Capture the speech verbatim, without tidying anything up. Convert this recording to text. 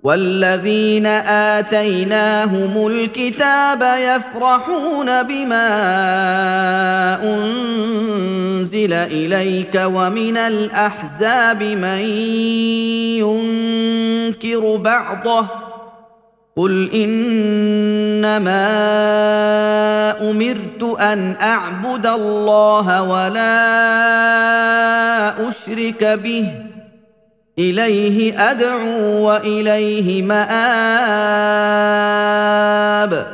والذين آتيناهم الكتاب يفرحون بما أنزل إليك ومن الأحزاب من ينكر بعضه قل إنما أمرت أن أعبد الله ولا أشرك به إليه أدعو وإليه مآب